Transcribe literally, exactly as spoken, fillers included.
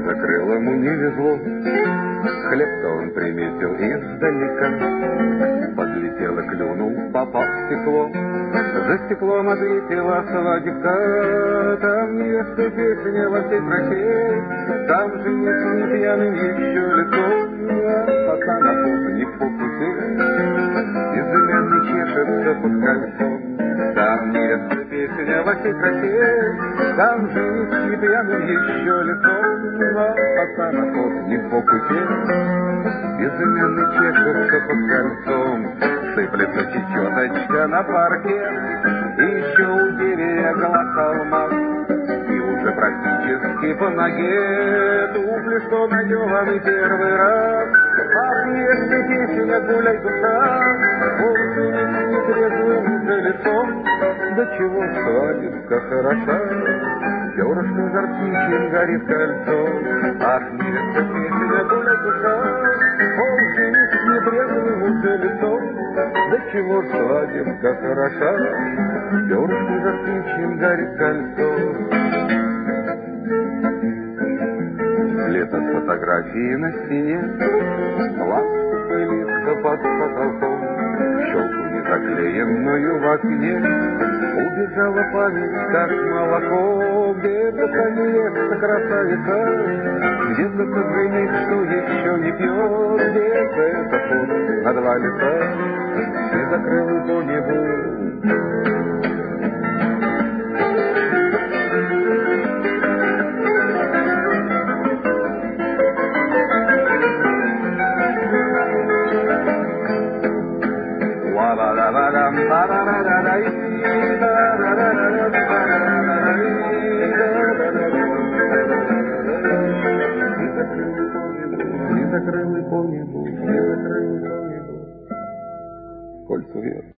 закрыл, ему не везло. Хлеб-то он приметил издалека. Подлетел и клюнул, попал в стекло. За стеклом ответила свадебка. Там невесты песня во всей красе. Там жених не пьяным еще лицом. Пока на пол не по пути. Безымянный чешется под кольцом. Там невеста песня во всей красе. Там жених не пьяным еще лицом. Пока на пол не по пути. Безымянный чешется под кольцом. Сыплется чечеточка на парке. И еще у берега холма. И уже практически по ноге. Туфли, что наделаны первый раз. А прежде песня гуляй душа. Волосы нетрезвым за лицом. До чего свадебка хороша. Перышко жар птичьим горит кольцо. Ах, невеста песня гуляй душа. Волосы нетрезвым за лицом. До чего ж свадебка хороша. Перышко жар птичьим горит кольцо. Лето с фотографии на стене. Ласку пылится под потолком. Щелку не заклеенную в окне. Убежала память, как молоко. Где-то та невеста красавица. Где-то тот жених, что еще не пьет. Где-то это фото на два лица. Все закрылы по небу. Не закрылый по небу, не закрылый по небу, кольцо вверх.